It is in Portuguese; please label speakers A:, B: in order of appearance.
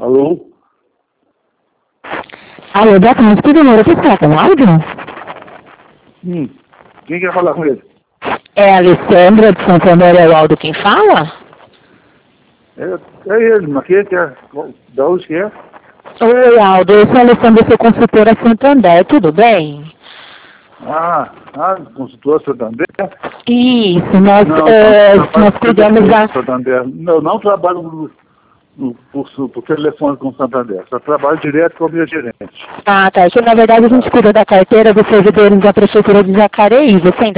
A: Alô?
B: Alô, boa tarde, tudo bem? Você está com áudio?
A: Quem quer falar com ele?
B: É a Alessandra de Santander, é o Aldo quem fala?
A: É ele, mas quem que é? Da onde que é?
B: Oi, Aldo, eu sou a Alessandra, sou consultora Santander, tudo bem?
A: Consultor Santander?
B: Isso, nós cuidamos da...
A: Santander. Não trabalho por telefone com Santander, só trabalho direto com a minha gerente.
B: Ah, tá, que na verdade a gente cuida da carteira dos servidores da Prefeitura de Jacareí, você ainda